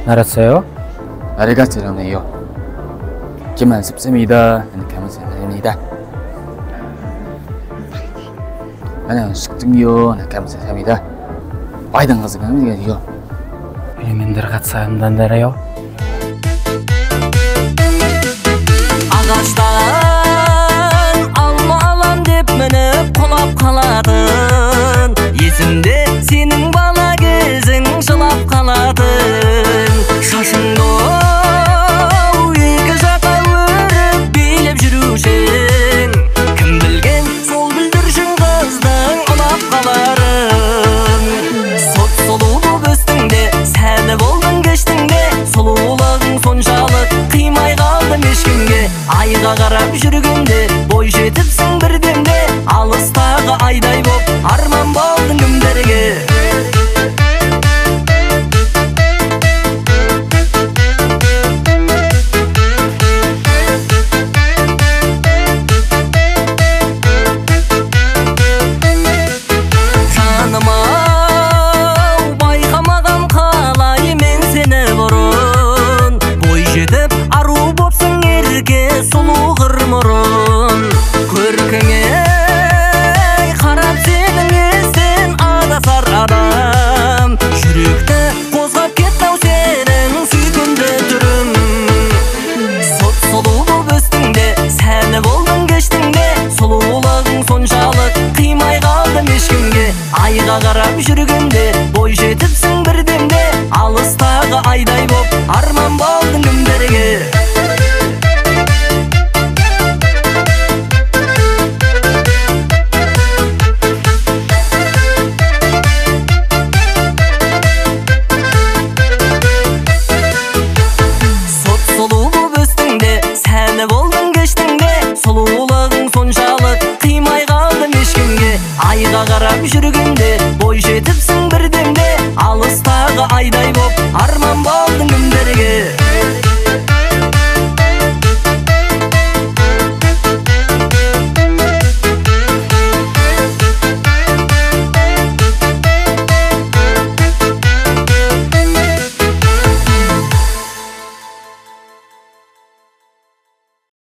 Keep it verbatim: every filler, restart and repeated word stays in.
알았어요? 아리가토라네요. 그만 습습니다. 감사합니다. 나는 식등이요. 감사합니다. 와이당 가서 가면 이거. Filmender katsayandan darayo. Ağaçtan alma alan dep menip kolap kaladın. Esimde senin bala gezin şılap kaladın. Şaşыңda iki жаққа өріп билеп жүрушің. Кім білген сол білдіршін қыздың ұнап қаларын. Сот сұлулық өстіңде, сәні болдың кештіңде. Сұлулығың соншалық қимай қалдым ешкімге. Айға қарап жүргенде бой жетіпсің бірдемде. Алыстағы айдай боп арман болдың кімдерге. Айға қарап жүргенде бой жетіпсің бірдемде. Алыстағы айдай боп арман болдың кімдерге. Сот сұлулық өстіңде, сәні болдың кештіңде. Сұлулығың соншалық қимай қалдым ешкімге. Айға қарап жүргенде бой жетіпсің бірдемде. Алыстағы айдай боп арман бол.